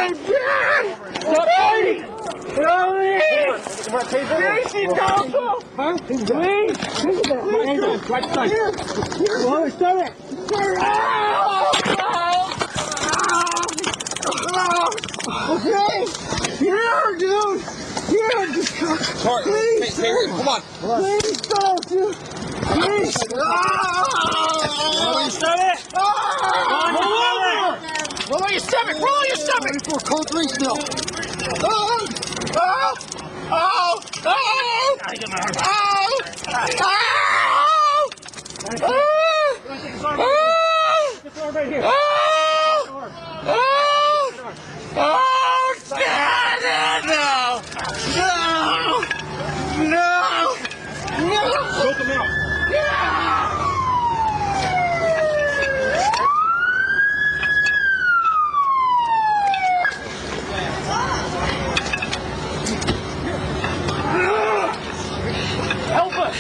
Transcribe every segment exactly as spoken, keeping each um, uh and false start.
Stop fighting! Help me! Casey, don't! Huh? Please! Right side. Well, stop it! Okay! Here, dude! Here, just come! Please! Come on! Please don't, dude! Please! Stop it! Roll on your stomach! Roll on your stomach! For code three still. Oh! Oh! Oh! Oh! Oh! Oh! Oh! Oh! Stand it now! No! No! No! Choke him out. Help us!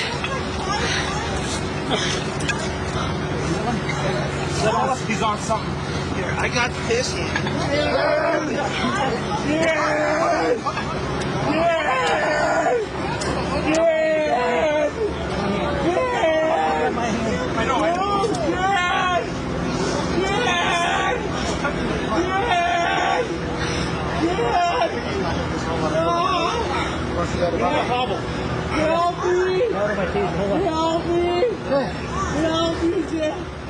He's on something. Here, I got this hand. Yes! Yes! Yes! Yes! I know, I know. Yes! Yes! Yes! Yes! No! Help me! Help me! Help me! Help me, Jeff!